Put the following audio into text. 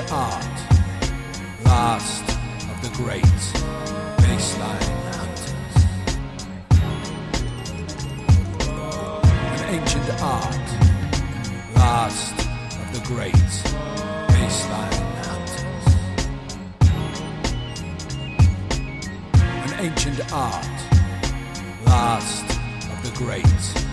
art, last of the great baseline hunters. An ancient art, last of the great baseline hunters. An ancient art, last of the great